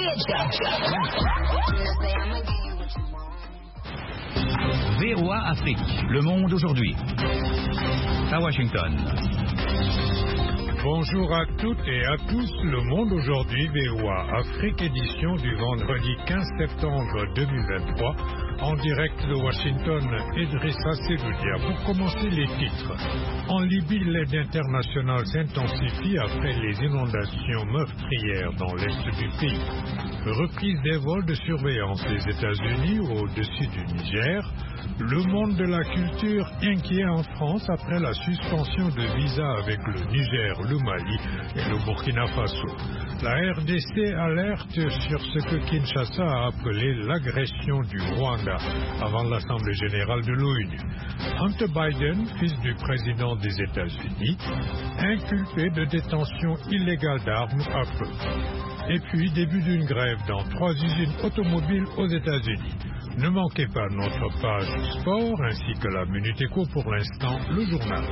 VOA Afrique, le monde aujourd'hui. À Washington. Bonjour à toutes et à tous, le monde aujourd'hui, VOA Afrique, édition du vendredi 15 septembre 2023, en direct de Washington, Idrissa Seloudia. Pour commencer les titres, en Libye, l'aide internationale s'intensifie après les inondations meurtrières dans l'est du pays. Reprise des vols de surveillance des États-Unis au-dessus du Niger. Le monde de la culture inquiet en France après la suspension de visa avec le Niger, le Mali et le Burkina Faso. La RDC alerte sur ce que Kinshasa a appelé l'agression du Rwanda avant l'Assemblée générale de l'ONU. Hunter Biden, fils du président des États-Unis, inculpé de détention illégale d'armes à feu. Et puis, début d'une grève dans 3 usines automobiles aux États-Unis. Ne manquez pas notre page sport ainsi que la Minute Éco, pour l'instant, le journal.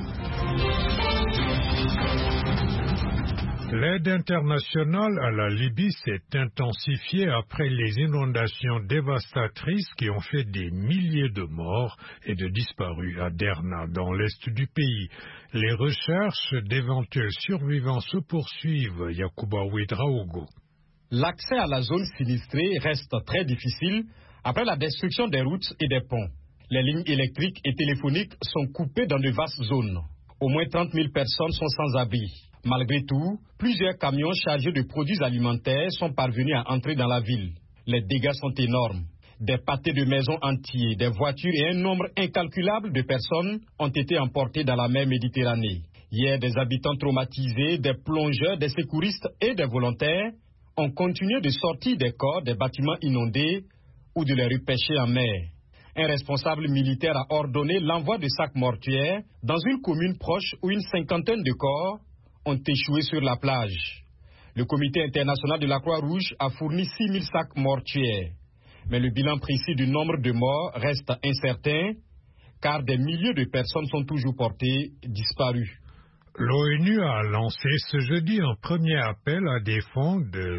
L'aide internationale à la Libye s'est intensifiée après les inondations dévastatrices qui ont fait des milliers de morts et de disparus à Derna, dans l'est du pays. Les recherches d'éventuels survivants se poursuivent. Yacouba Ouedraogo. L'accès à la zone sinistrée reste très difficile après la destruction des routes et des ponts. Les lignes électriques et téléphoniques sont coupées dans de vastes zones. Au moins 30 000 personnes sont sans abri. Malgré tout, plusieurs camions chargés de produits alimentaires sont parvenus à entrer dans la ville. Les dégâts sont énormes. Des pâtés de maisons entiers, des voitures et un nombre incalculable de personnes ont été emportés dans la mer Méditerranée. Hier, des habitants traumatisés, des plongeurs, des secouristes et des volontaires ont continué de sortir des corps des bâtiments inondés ou de les repêcher en mer. Un responsable militaire a ordonné l'envoi de sacs mortuaires dans une commune proche où une cinquantaine de corps ont échoué sur la plage. Le Comité international de la Croix-Rouge a fourni 6 000 sacs mortuaires. Mais le bilan précis du nombre de morts reste incertain, car des milliers de personnes sont toujours portées disparues. L'ONU a lancé ce jeudi un premier appel à des fonds de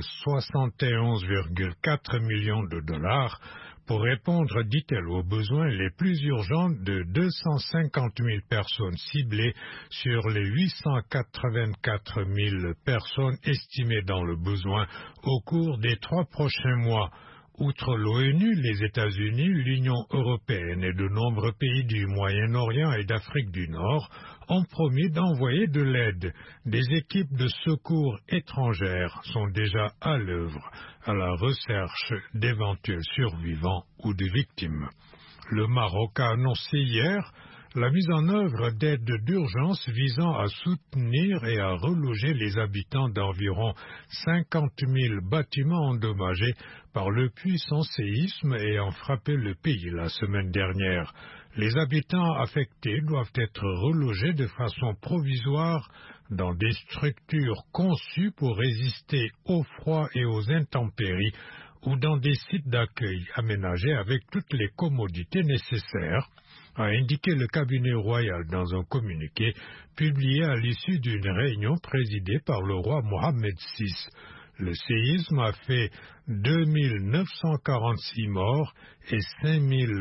71,4 millions de dollars pour répondre, dit-elle, aux besoins les plus urgents de 250 000 personnes ciblées sur les 884 000 personnes estimées dans le besoin au cours des 3 prochains mois. Outre l'ONU, les États-Unis, l'Union européenne et de nombreux pays du Moyen-Orient et d'Afrique du Nord ont promis d'envoyer de l'aide. Des équipes de secours étrangères sont déjà à l'œuvre à la recherche d'éventuels survivants ou de victimes. Le Maroc a annoncé hier la mise en œuvre d'aides d'urgence visant à soutenir et à reloger les habitants d'environ 50 000 bâtiments endommagés par le puissant séisme ayant frappé le pays la semaine dernière. Les habitants affectés doivent être relogés de façon provisoire dans des structures conçues pour résister au froid et aux intempéries ou dans des sites d'accueil aménagés avec toutes les commodités nécessaires, a indiqué le cabinet royal dans un communiqué publié à l'issue d'une réunion présidée par le roi Mohammed VI. Le séisme a fait 2 946 morts et 5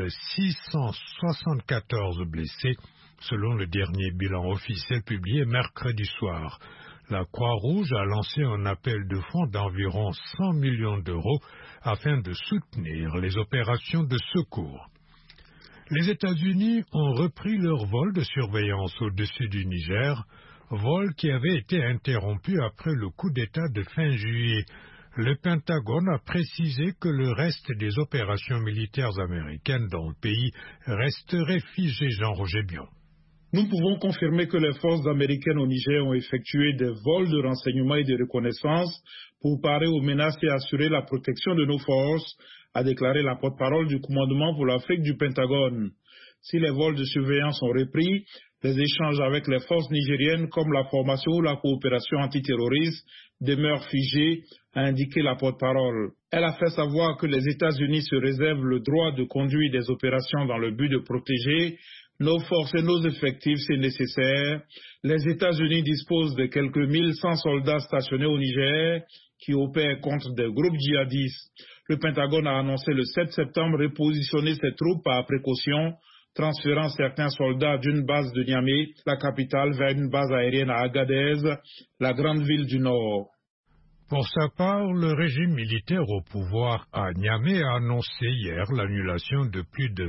674 blessés, selon le dernier bilan officiel publié mercredi soir. La Croix-Rouge a lancé un appel de fonds d'environ 100 millions d'euros afin de soutenir les opérations de secours. Les États-Unis ont repris leur vol de surveillance au-dessus du Niger, vol qui avait été interrompu après le coup d'État de fin juillet. Le Pentagone a précisé que le reste des opérations militaires américaines dans le pays resterait figé. Jean-Roger Bion. Nous pouvons confirmer que les forces américaines au Niger ont effectué des vols de renseignement et de reconnaissance pour parer aux menaces et assurer la protection de nos forces, a déclaré la porte-parole du commandement pour l'Afrique du Pentagone. Si les vols de surveillance ont repris, les échanges avec les forces nigériennes comme la formation ou la coopération antiterroriste demeurent figés, a indiqué la porte-parole. Elle a fait savoir que les États-Unis se réservent le droit de conduire des opérations dans le but de protéger Nos forces et nos effectifs, c'est nécessaire. Les États-Unis disposent de quelques 1100 soldats stationnés au Niger qui opèrent contre des groupes djihadistes. Le Pentagone a annoncé le 7 septembre repositionner ses troupes par précaution, transférant certains soldats d'une base de Niamey, la capitale, vers une base aérienne à Agadez, la grande ville du Nord. Pour sa part, le régime militaire au pouvoir à Niamey a annoncé hier l'annulation de plus de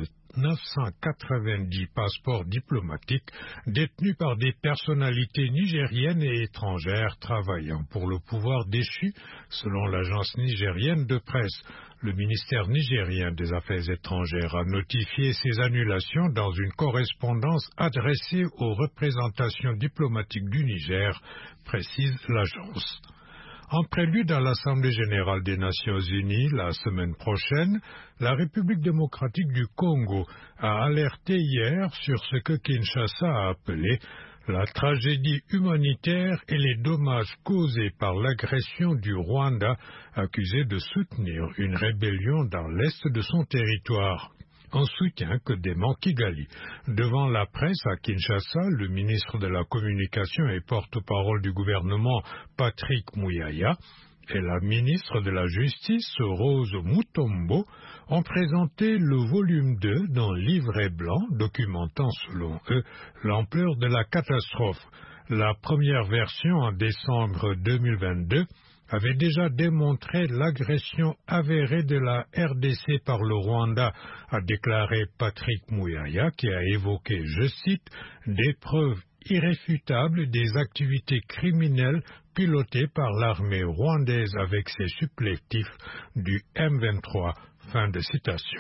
990 passeports diplomatiques détenus par des personnalités nigériennes et étrangères travaillant pour le pouvoir déchu, selon l'agence nigérienne de presse. Le ministère nigérien des Affaires étrangères a notifié ces annulations dans une correspondance adressée aux représentations diplomatiques du Niger, précise l'agence. En prélude à l'Assemblée générale des Nations unies la semaine prochaine, la République démocratique du Congo a alerté hier sur ce que Kinshasa a appelé la tragédie humanitaire et les dommages causés par l'agression du Rwanda, accusé de soutenir une rébellion dans l'est de son territoire. En soutien que dément Kigali. Devant la presse à Kinshasa, le ministre de la Communication et porte-parole du gouvernement, Patrick Muyaya, et la ministre de la Justice, Rose Mutombo, ont présenté le volume 2 d'un livret blanc documentant, selon eux, l'ampleur de la catastrophe. La première version, en décembre 2022, avait déjà démontré l'agression avérée de la RDC par le Rwanda, a déclaré Patrick Muyaya, qui a évoqué, je cite, des preuves irréfutables des activités criminelles pilotées par l'armée rwandaise avec ses supplétifs du M23. Fin de citation.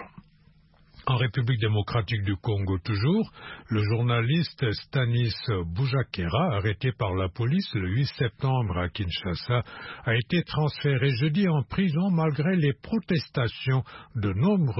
En République démocratique du Congo toujours, le journaliste Stanis Boujakera, arrêté par la police le 8 septembre à Kinshasa, a été transféré jeudi en prison malgré les protestations de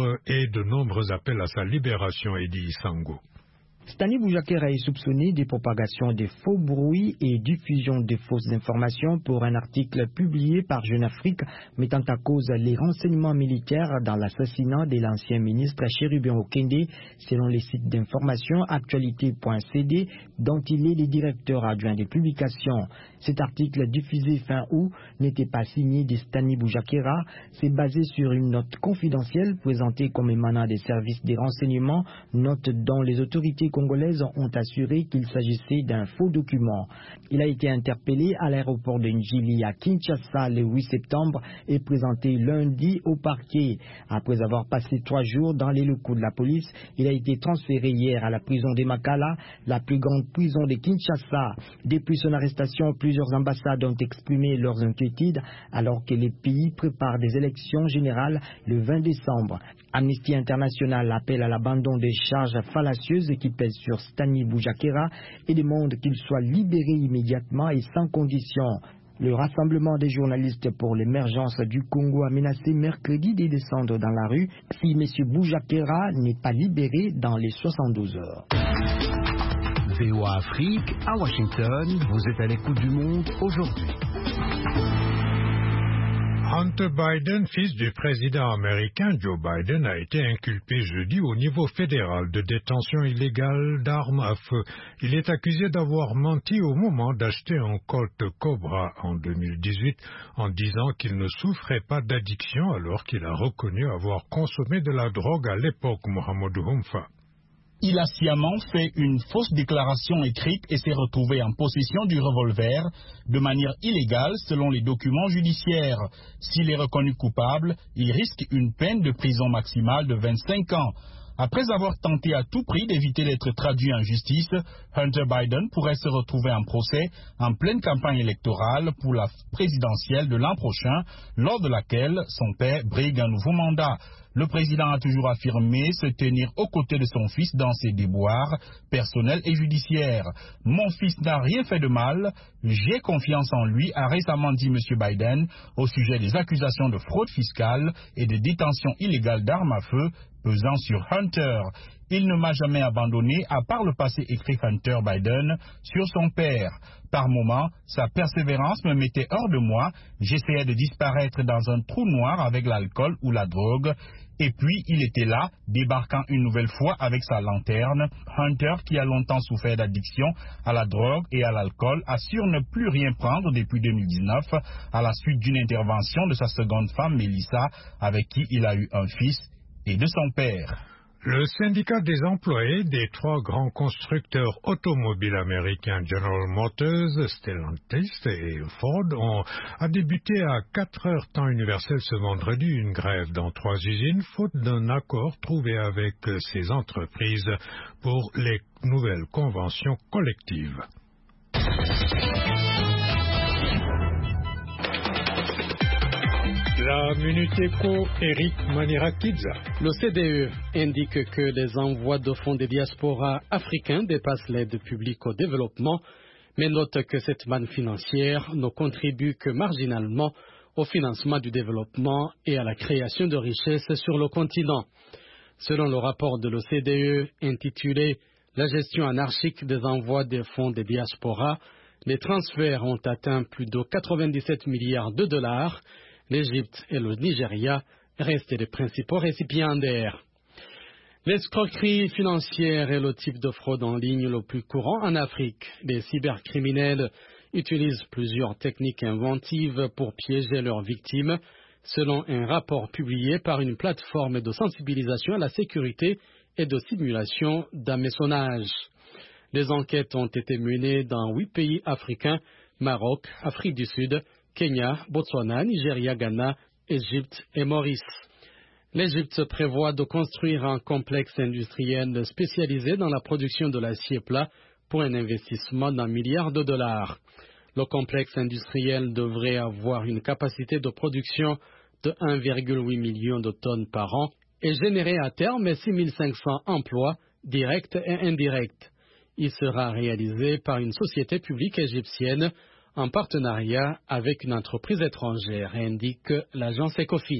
nombreux appels à sa libération, Edi Sango. Stanis Boujakera est soupçonné de propagation de faux bruits et diffusion de fausses informations pour un article publié par Jeune Afrique mettant à cause les renseignements militaires dans l'assassinat de l'ancien ministre Chérubin Okende, selon les sites d'information actualité.cd dont il est le directeur adjoint des publications. Cet article diffusé fin août n'était pas signé de Stanis Boujakera, c'est basé sur une note confidentielle présentée comme émanant des services des renseignements, note dont les autorités congolaises ont assuré qu'il s'agissait d'un faux document. Il a été interpellé à l'aéroport de Njili à Kinshasa le 8 septembre et présenté lundi au parquet. Après avoir passé 3 jours dans les locaux de la police, il a été transféré hier à la prison de Makala, la plus grande prison de Kinshasa. Depuis son arrestation, plusieurs ambassades ont exprimé leurs inquiétudes alors que les pays préparent des élections générales le 20 décembre. Amnesty International appelle à l'abandon des charges fallacieuses qui pèsent sur Stanis Boujakera et demande qu'il soit libéré immédiatement et sans condition. Le Rassemblement des journalistes pour l'émergence du Congo a menacé mercredi de descendre dans la rue si M. Boujakera n'est pas libéré dans les 72 heures. VOA Afrique, à Washington, vous êtes à l'écoute du monde aujourd'hui. Hunter Biden, fils du président américain Joe Biden, a été inculpé jeudi au niveau fédéral de détention illégale d'armes à feu. Il est accusé d'avoir menti au moment d'acheter un Colt Cobra en 2018 en disant qu'il ne souffrait pas d'addiction alors qu'il a reconnu avoir consommé de la drogue à l'époque, Mohamedou Humfa. Il a sciemment fait une fausse déclaration écrite et s'est retrouvé en possession du revolver de manière illégale selon les documents judiciaires. S'il est reconnu coupable, il risque une peine de prison maximale de 25 ans. Après avoir tenté à tout prix d'éviter d'être traduit en justice, Hunter Biden pourrait se retrouver en procès en pleine campagne électorale pour la présidentielle de l'an prochain, lors de laquelle son père brigue un nouveau mandat. Le président a toujours affirmé se tenir aux côtés de son fils dans ses déboires personnels et judiciaires. « Mon fils n'a rien fait de mal, j'ai confiance en lui », a récemment dit M. Biden au sujet des accusations de fraude fiscale et de détention illégale d'armes à feu pesant sur Hunter. Il ne m'a jamais abandonné, à part le passé, écrit Hunter Biden sur son père. Par moments, sa persévérance me mettait hors de moi. J'essayais de disparaître dans un trou noir avec l'alcool ou la drogue. Et puis, il était là, débarquant une nouvelle fois avec sa lanterne. Hunter, qui a longtemps souffert d'addiction à la drogue et à l'alcool, assure ne plus rien prendre depuis 2019, à la suite d'une intervention de sa seconde femme, Melissa, avec qui il a eu un fils, et de son père. Le syndicat des employés des 3 grands constructeurs automobiles américains General Motors, Stellantis et Ford a débuté à 4 heures temps universel ce vendredi une grève dans 3 usines, faute d'un accord trouvé avec ces entreprises pour les nouvelles conventions collectives. La Minute Éco, Eric Manirakidza. Le CDE indique que les envois de fonds des diasporas africains dépassent l'aide publique au développement, mais note que cette manne financière ne contribue que marginalement au financement du développement et à la création de richesses sur le continent. Selon le rapport de l'OCDE intitulé « La gestion anarchique des envois des fonds des diasporas », les transferts ont atteint plus de 97 milliards de dollars. L'Égypte et le Nigeria restent les principaux récipiendaires. L'escroquerie financière est le type de fraude en ligne le plus courant en Afrique. Les cybercriminels utilisent plusieurs techniques inventives pour piéger leurs victimes, selon un rapport publié par une plateforme de sensibilisation à la sécurité et de simulation d'hameçonnage. Les enquêtes ont été menées dans 8 pays africains, Maroc, Afrique du Sud, Kenya, Botswana, Nigeria, Ghana, Égypte et Maurice. L'Égypte prévoit de construire un complexe industriel spécialisé dans la production de l'acier plat pour un investissement d'1 milliard de dollars. Le complexe industriel devrait avoir une capacité de production de 1,8 million de tonnes par an et générer à terme 6 500 emplois directs et indirects. Il sera réalisé par une société publique égyptienne en partenariat avec une entreprise étrangère, indique l'agence Ecofin.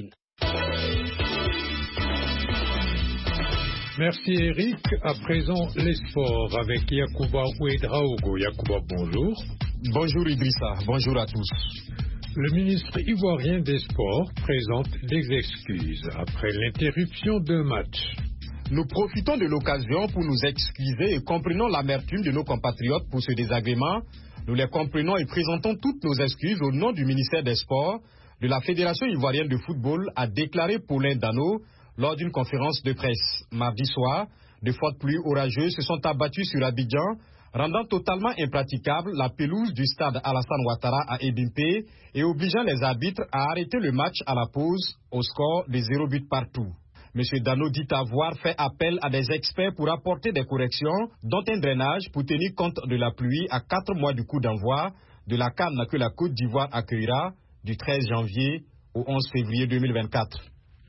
Merci Eric. À présent, les sports avec Yacouba Ouedraogo. Yacouba, bonjour. Bonjour Idrissa, bonjour à tous. Le ministre ivoirien des Sports présente des excuses après l'interruption d'un match. Nous profitons de l'occasion pour nous excuser et comprenons l'amertume de nos compatriotes pour ce désagrément. Nous les comprenons et présentons toutes nos excuses au nom du ministère des Sports, de la Fédération ivoirienne de football, a déclaré Paulin Dano lors d'une conférence de presse. Mardi soir, de fortes pluies orageuses se sont abattues sur Abidjan, rendant totalement impraticable la pelouse du stade Alassane Ouattara à Ebimpe et obligeant les arbitres à arrêter le match à la pause au score de 0 but partout. M. Dano dit avoir fait appel à des experts pour apporter des corrections, dont un drainage pour tenir compte de la pluie à 4 mois du coup d'envoi de la CAN que la Côte d'Ivoire accueillera du 13 janvier au 11 février 2024.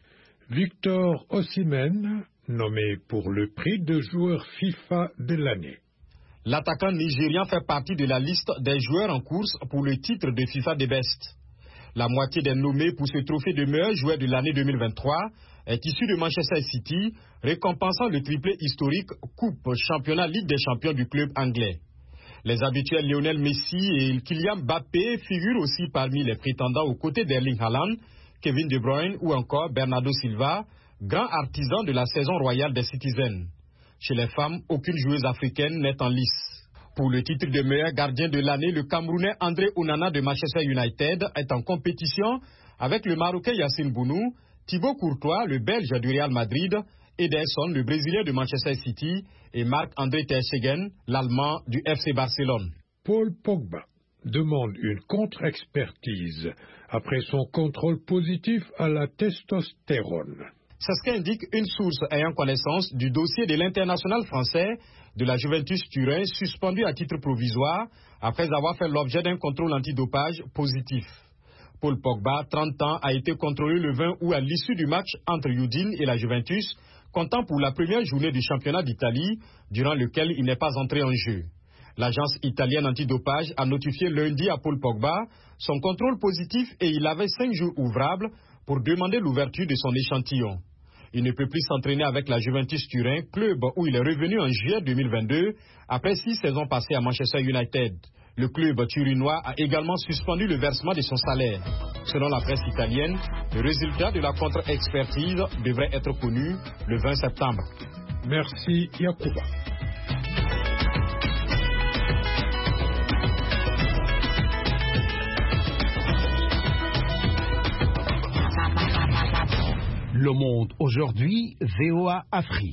Victor Osimhen, nommé pour le prix de joueur FIFA de l'année. L'attaquant nigérian fait partie de la liste des joueurs en course pour le titre de FIFA des Best. La moitié des nommés pour ce trophée de meilleur joueur de l'année 2023 est issue de Manchester City, récompensant le triplé historique Coupe, Championnat, Ligue des Champions du club anglais. Les habituels Lionel Messi et Kylian Mbappé figurent aussi parmi les prétendants aux côtés d'Erling Haaland, Kevin De Bruyne ou encore Bernardo Silva, grand artisan de la saison royale des Citizens. Chez les femmes, aucune joueuse africaine n'est en lice. Pour le titre de meilleur gardien de l'année, le Camerounais André Onana de Manchester United est en compétition avec le Marocain Yacine Bounou, Thibaut Courtois, le Belge du Real Madrid, Ederson, le Brésilien de Manchester City et Marc-André ter Stegen, l'Allemand du FC Barcelone. Paul Pogba demande une contre-expertise après son contrôle positif à la testostérone. C'est ce qu'indique une source ayant connaissance du dossier de l'international français de la Juventus Turin suspendu à titre provisoire après avoir fait l'objet d'un contrôle antidopage positif. Paul Pogba, 30 ans, a été contrôlé le 20 août à l'issue du match entre Udine et la Juventus, comptant pour la première journée du championnat d'Italie, durant lequel il n'est pas entré en jeu. L'agence italienne antidopage a notifié lundi à Paul Pogba son contrôle positif et il avait 5 jours ouvrables pour demander l'ouverture de son échantillon. Il ne peut plus s'entraîner avec la Juventus Turin, club où il est revenu en juillet 2022 après 6 saisons passées à Manchester United. Le club turinois a également suspendu le versement de son salaire. Selon la presse italienne, le résultat de la contre-expertise devrait être connu le 20 septembre. Merci Yacouba. Le Monde aujourd'hui, VOA Afrique.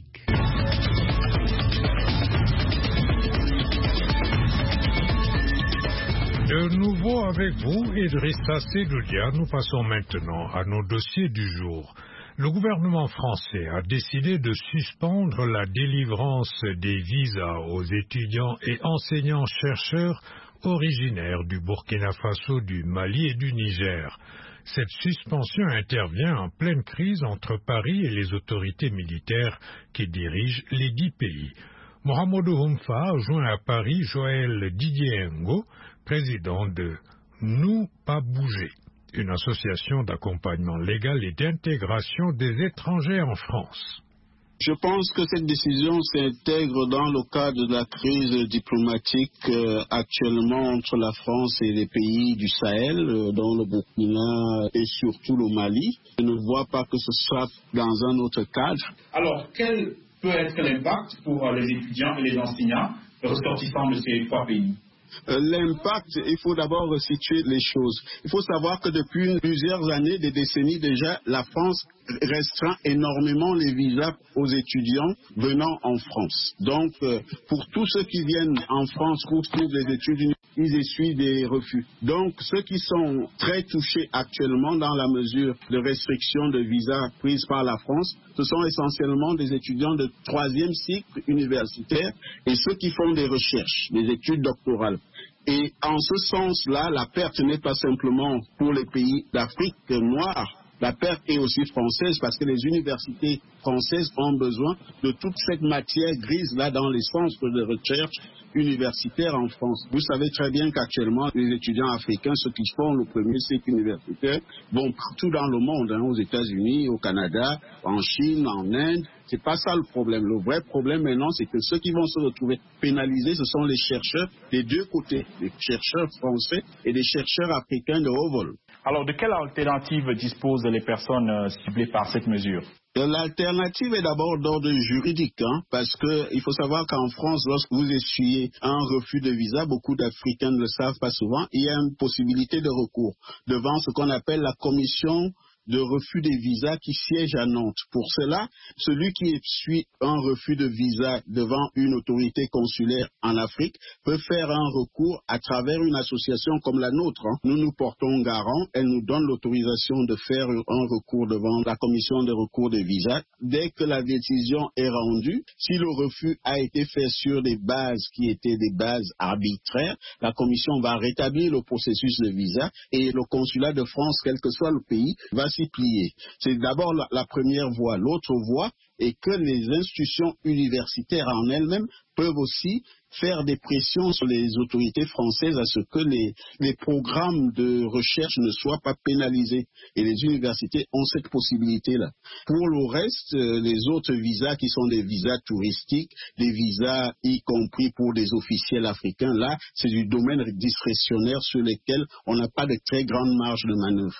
De nouveau avec vous, Idrissa Seloudia, nous passons maintenant à nos dossiers du jour. Le gouvernement français a décidé de suspendre la délivrance des visas aux étudiants et enseignants-chercheurs originaires du Burkina Faso, du Mali et du Niger. Cette suspension intervient en pleine crise entre Paris et les autorités militaires qui dirigent les 10 pays. Mohamedou Humfa a joint à Paris Joël Didier Ngo, président de Nous Pas Bouger, une association d'accompagnement légal et d'intégration des étrangers en France. Je pense que cette décision s'intègre dans le cadre de la crise diplomatique actuellement entre la France et les pays du Sahel, dont le Burkina et surtout le Mali. Je ne vois pas que ce soit dans un autre cadre. Alors, quel peut être l'impact pour les étudiants et les enseignants ressortissants de ces 3 pays? L'impact, il faut d'abord resituer les choses. Il faut savoir que depuis plusieurs années, des décennies déjà, la France restreint énormément les visas aux étudiants venant en France. Donc, pour tous ceux qui viennent en France pour suivre les études, ils essuient des refus. Donc, ceux qui sont très touchés actuellement dans la mesure de restriction de visas prise par la France, ce sont essentiellement des étudiants de 3e cycle universitaire et ceux qui font des recherches, des études doctorales. Et en ce sens-là, la perte n'est pas simplement pour les pays d'Afrique noire. La perte est aussi française parce que les universités françaises ont besoin de toute cette matière grise-là dans les centres de recherche universitaire en France. Vous savez très bien qu'actuellement, les étudiants africains, ceux qui font le premier cycle universitaire, vont partout dans le monde, aux États-Unis, au Canada, en Chine, en Inde. C'est pas ça le problème. Le vrai problème maintenant, c'est que ceux qui vont se retrouver pénalisés, ce sont les chercheurs des deux côtés, les chercheurs français et les chercheurs africains de haut vol. Alors, de quelle alternative disposent les personnes ciblées par cette mesure? L'alternative est d'abord d'ordre juridique, parce qu'il faut savoir qu'en France, lorsque vous essuyez un refus de visa, beaucoup d'Africains ne le savent pas souvent, il y a une possibilité de recours devant ce qu'on appelle la commission de refus des visas qui siège à Nantes. Pour cela, celui qui essuie un refus de visa devant une autorité consulaire en Afrique peut faire un recours à travers une association comme la nôtre. Nous nous portons garant, elle nous donne l'autorisation de faire un recours devant la commission de recours des visas. Dès que la décision est rendue, si le refus a été fait sur des bases qui étaient des bases arbitraires, la commission va rétablir le processus de visa et le consulat de France, quel que soit le pays, va s'y plier. C'est d'abord la première voie. L'autre voie est que les institutions universitaires en elles-mêmes peuvent aussi faire des pressions sur les autorités françaises à ce que les programmes de recherche ne soient pas pénalisés. Et les universités ont cette possibilité-là. Pour le reste, les autres visas qui sont des visas touristiques, des visas y compris pour des officiels africains, là, c'est du domaine discrétionnaire sur lesquels on n'a pas de très grande marge de manœuvre.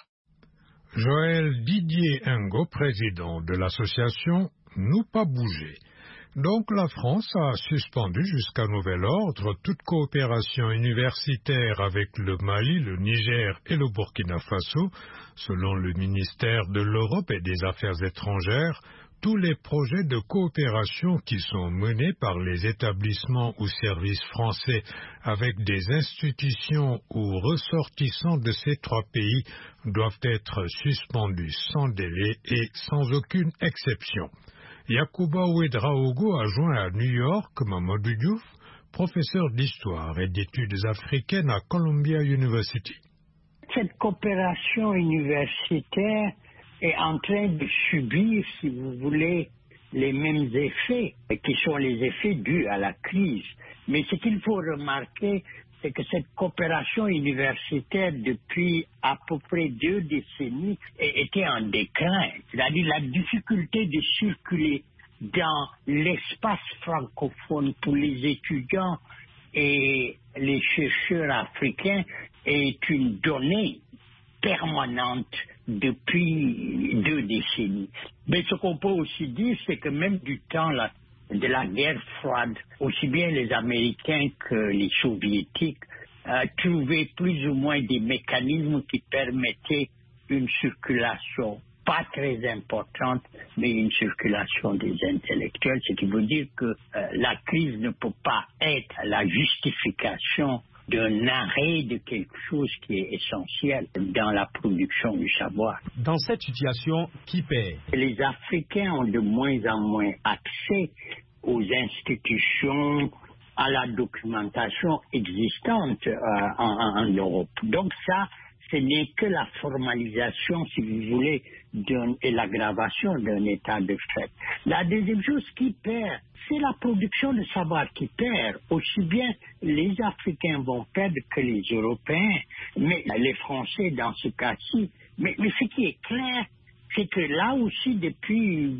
Joël Didier Ngo, président de l'association Nous Pas Bouger. Donc la France a suspendu jusqu'à nouvel ordre toute coopération universitaire avec le Mali, le Niger et le Burkina Faso. Selon le ministère de l'Europe et des Affaires étrangères, tous les projets de coopération qui sont menés par les établissements ou services français avec des institutions ou ressortissants de ces 3 pays doivent être suspendus sans délai et sans aucune exception. Yacouba Ouedraogo a joint à New York Mamadou Diouf, professeur d'histoire et d'études africaines à Columbia University. Cette coopération universitaire est en train de subir, si vous voulez, les mêmes effets, qui sont les effets dus à la crise. Mais ce qu'il faut remarquer, c'est que cette coopération universitaire, depuis à peu près 2 décennies, était en déclin. C'est-à-dire la difficulté de circuler dans l'espace francophone pour les étudiants et les chercheurs africains est une donnée permanente depuis 2 décennies. Mais ce qu'on peut aussi dire, c'est que même du temps de la guerre froide, aussi bien les Américains que les Soviétiques trouvaient plus ou moins des mécanismes qui permettaient une circulation pas très importante, mais une circulation des intellectuels, ce qui veut dire que la crise ne peut pas être la justification d'un arrêt de quelque chose qui est essentiel dans la production du savoir. Dans cette situation, qui paie? Les Africains ont de moins en moins accès aux institutions, à la documentation existante en Europe. Donc ça, ce n'est que la formalisation, si vous voulez, et l'aggravation d'un état de fait. La deuxième chose qui perd, c'est la production de savoir qui perd. Aussi bien les Africains vont perdre que les Européens, mais les Français dans ce cas-ci. Mais ce qui est clair, c'est que là aussi, depuis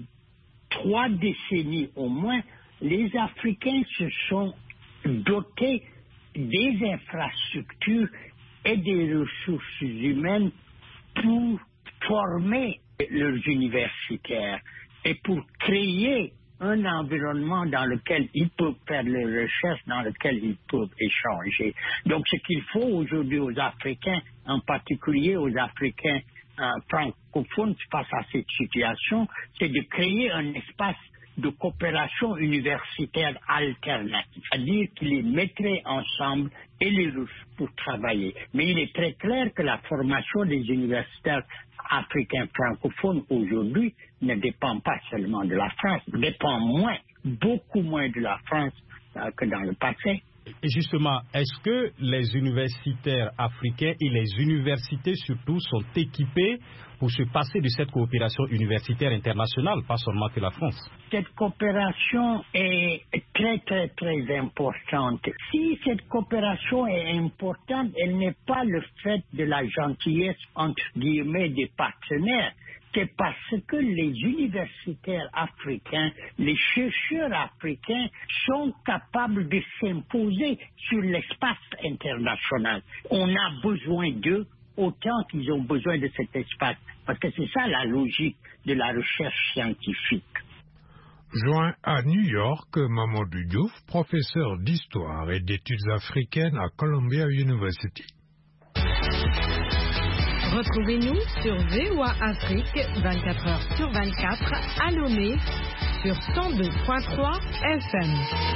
3 décennies au moins, les Africains se sont dotés des infrastructures et des ressources humaines pour former leurs universitaires et pour créer un environnement dans lequel ils peuvent faire leurs recherches, dans lequel ils peuvent échanger. Donc ce qu'il faut aujourd'hui aux Africains, en particulier aux Africains francophones face à cette situation, c'est de créer un espace de coopération universitaire alternative, c'est-à-dire qu'ils les mettraient ensemble et les Russes pour travailler. Mais il est très clair que la formation des universitaires africains francophones aujourd'hui ne dépend pas seulement de la France, dépend beaucoup moins de la France que dans le passé. Et justement, est-ce que les universitaires africains et les universités surtout sont équipés pour se passer de cette coopération universitaire internationale, pas seulement que la France? Cette coopération est très, très, très importante. Si cette coopération est importante, elle n'est pas le fait de la gentillesse, entre guillemets, des partenaires. C'est parce que les universitaires africains, les chercheurs africains sont capables de s'imposer sur l'espace international. On a besoin d'eux autant qu'ils ont besoin de cet espace, parce que c'est ça la logique de la recherche scientifique. Joint à New York, Mamadou Diouf, professeur d'histoire et d'études africaines à Columbia University. Retrouvez-nous sur VOA Afrique 24h sur 24 à Lomé sur 102.3 FM.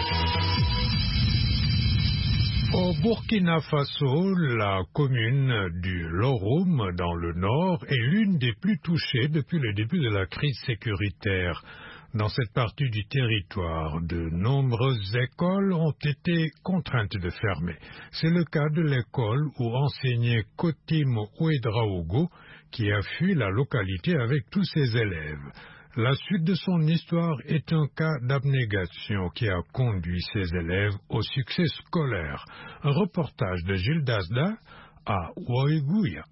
Au Burkina Faso, la commune du Loroum dans le nord est l'une des plus touchées depuis le début de la crise sécuritaire. Dans cette partie du territoire, de nombreuses écoles ont été contraintes de fermer. C'est le cas de l'école où enseignait Kotim Ouedraogo, qui a fui la localité avec tous ses élèves. La suite de son histoire est un cas d'abnégation qui a conduit ses élèves au succès scolaire. Un reportage de Gilles Dasda à Ouaigouya.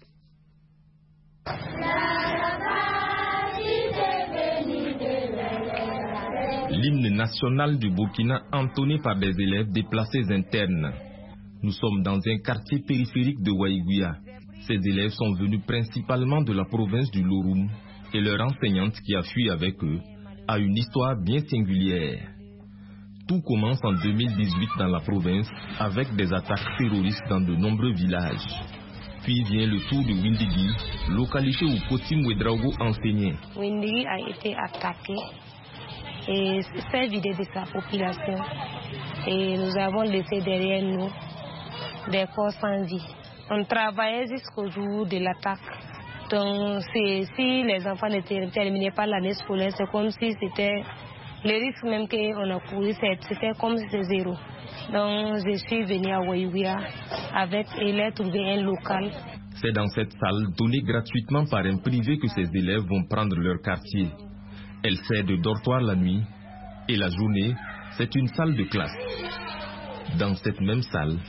L'hymne national du Burkina entonné par des élèves déplacés internes. Nous sommes dans un quartier périphérique de Ouaigouya. Ces élèves sont venus principalement de la province du Loroum et leur enseignante qui a fui avec eux a une histoire bien singulière. Tout commence en 2018 dans la province avec des attaques terroristes dans de nombreux villages. Puis vient le tour de Windigi, localité où Kotim Ouedraogo enseignait. Windigi a été attaqué et s'est vidé de sa population. Et nous avons laissé derrière nous des corps sans vie. On travaillait jusqu'au jour de l'attaque. Donc si les enfants ne terminaient pas l'année scolaire, c'est comme si c'était le risque même qu'on a couru, c'était comme si c'était zéro. Donc je suis venue à Ouaigouya et il a trouvé un local. C'est dans cette salle donnée gratuitement par un privé que ces élèves vont prendre leur quartier. Elle sert de dortoir la nuit et la journée, c'est une salle de classe. Dans cette même salle,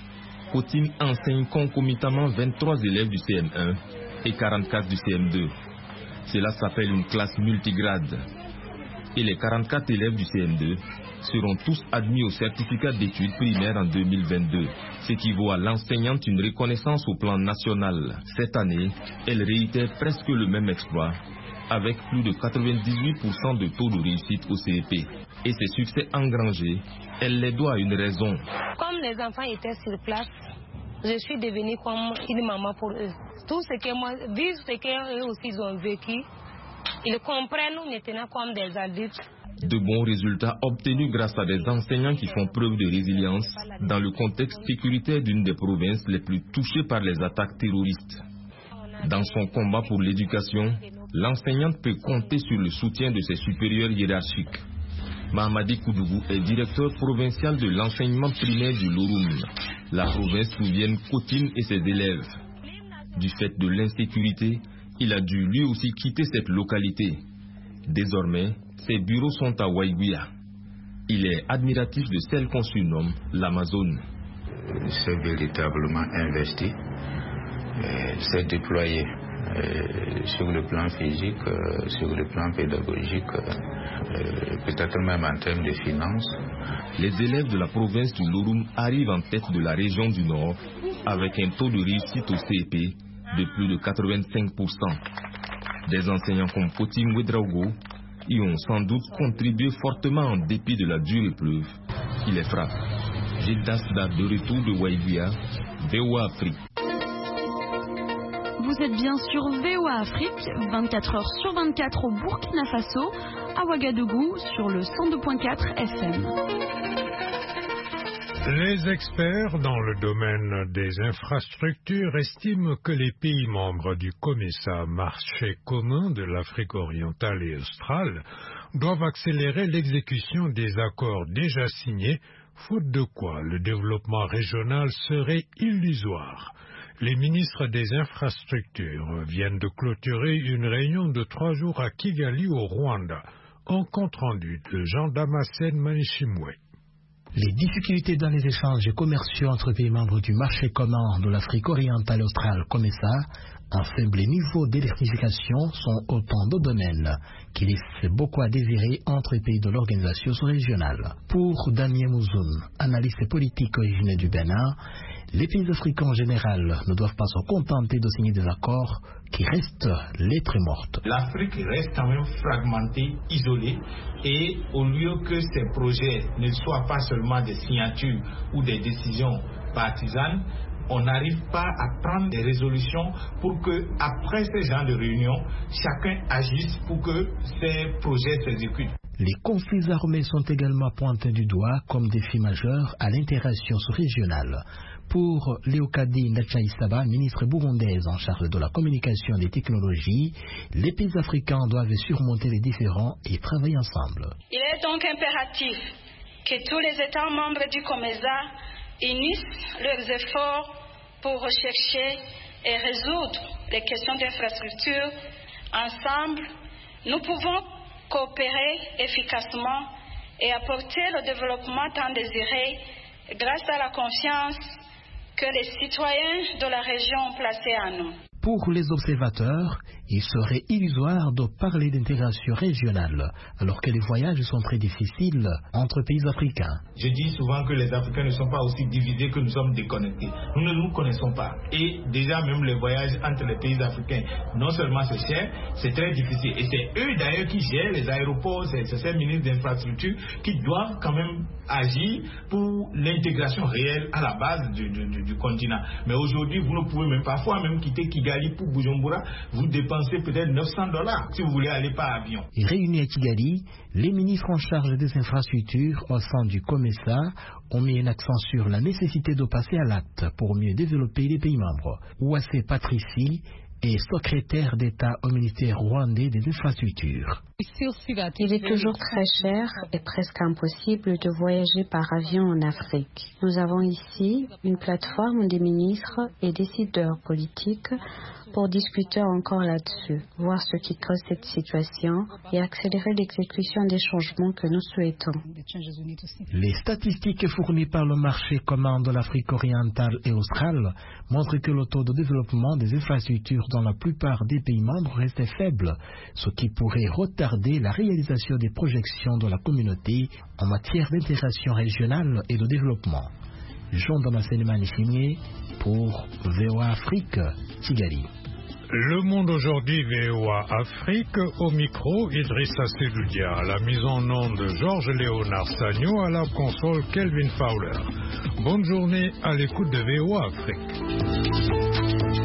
Coutim enseigne concomitamment 23 élèves du CM1 et 44 du CM2. Cela s'appelle une classe multigrade. Et les 44 élèves du CM2 seront tous admis au certificat d'études primaires en 2022, ce qui vaut à l'enseignante une reconnaissance au plan national. Cette année, elle réitère presque le même exploit, avec plus de 98% de taux de réussite au CEP. Et ces succès engrangés, elle les doit à une raison. Comme les enfants étaient sur place, je suis devenue comme une maman pour eux. Tout ce que moi, vu ce qu'eux aussi ont vécu, ils comprennent maintenant comme des adultes. De bons résultats obtenus grâce à des enseignants qui font preuve de résilience dans le contexte sécuritaire d'une des provinces les plus touchées par les attaques terroristes. Dans son combat pour l'éducation, l'enseignante peut compter sur le soutien de ses supérieurs hiérarchiques. Mahamadi Koudougou est directeur provincial de l'enseignement primaire du Loroum, la province où viennent Coutim et ses élèves. Du fait de l'insécurité, il a dû lui aussi quitter cette localité. Désormais, ses bureaux sont à Waiguia. Il est admiratif de celle qu'on surnomme l'Amazone. Il s'est véritablement investi, il s'est déployé sur le plan physique, sur le plan pédagogique, peut-être même en termes de finances. Les élèves de la province du Loroum arrivent en tête de la région du Nord avec un taux de réussite au CEP de plus de 85%. Des enseignants comme Coutim Ouedraogo y ont sans doute contribué fortement en dépit de la dure épreuve qui les frappe. Gildas Dar de retour de Waiguia, VOA Afrique. Vous êtes bien sur VOA Afrique, 24 heures sur 24 au Burkina Faso, à Ouagadougou sur le 102.4 FM. Les experts dans le domaine des infrastructures estiment que les pays membres du COMESA, marché commun de l'Afrique orientale et australe, doivent accélérer l'exécution des accords déjà signés, faute de quoi le développement régional serait illusoire. Les ministres des infrastructures viennent de clôturer une réunion de 3 jours à Kigali au Rwanda, en compte-rendu de Jean-Damascène Manishimwe. Les difficultés dans les échanges commerciaux entre pays membres du marché commun de l'Afrique orientale et australe COMESA, un faible niveau d'électrification sont autant de domaines qui laissent beaucoup à désirer entre les pays de l'organisation sous-régionale. Pour Daniel Mouzoun, analyste politique originaire du Bénin, les pays africains en général ne doivent pas se contenter de signer des accords qui restent lettres mortes. L'Afrique reste quand même fragmentée, isolée, et au lieu que ces projets ne soient pas seulement des signatures ou des décisions partisanes, on n'arrive pas à prendre des résolutions pour que, après ce genre de réunions, chacun agisse pour que ces projets s'exécutent. Les conflits armés sont également pointés du doigt comme défis majeurs à l'intégration sous-régionale. Pour Léocadie Ndachaïsaba, ministre burundaise en charge de la communication et des technologies, les pays africains doivent surmonter les différends et travailler ensemble. Il est donc impératif que tous les États membres du COMESA unissent leurs efforts pour rechercher et résoudre les questions d'infrastructure. Ensemble, nous pouvons coopérer efficacement et apporter le développement tant désiré grâce à la confiance que les citoyens de la région ont placée en nous. Pour les observateurs, il serait illusoire de parler d'intégration régionale, alors que les voyages sont très difficiles entre pays africains. Je dis souvent que les Africains ne sont pas aussi divisés que nous sommes déconnectés. Nous ne nous connaissons pas. Et déjà même les voyages entre les pays africains, non seulement c'est cher, c'est très difficile. Et c'est eux d'ailleurs qui gèrent les aéroports, c'est ces ministres d'infrastructure qui doivent quand même agir pour l'intégration réelle à la base du continent. Mais aujourd'hui, vous ne pouvez même parfois même quitter Kigali pour Bujumbura, vous dépensez peut-être $900 si vous voulez aller par avion. Réunis à Kigali, les ministres en charge des infrastructures au sein du COMESA ont mis un accent sur la nécessité de passer à l'acte pour mieux développer les pays membres. Ouassé Patricie est secrétaire d'État au ministère rwandais des infrastructures. Il est toujours très cher et presque impossible de voyager par avion en Afrique. Nous avons ici une plateforme des ministres et décideurs politiques pour discuter encore là-dessus, voir ce qui cause cette situation et accélérer l'exécution des changements que nous souhaitons. Les statistiques fournies par le marché commun de l'Afrique orientale et australe montrent que le taux de développement des infrastructures dans la plupart des pays membres reste faible, ce qui pourrait retarder la réalisation des projections de la communauté en matière d'intégration régionale et de développement. Jean Damascene signé pour VOA Afrique, Kigali. Le Monde aujourd'hui, VOA Afrique, au micro Idrissa Sedoudia, à la mise en onde Georges Léonard Sagno, à la console Kelvin Fowler. Bonne journée à l'écoute de VOA Afrique.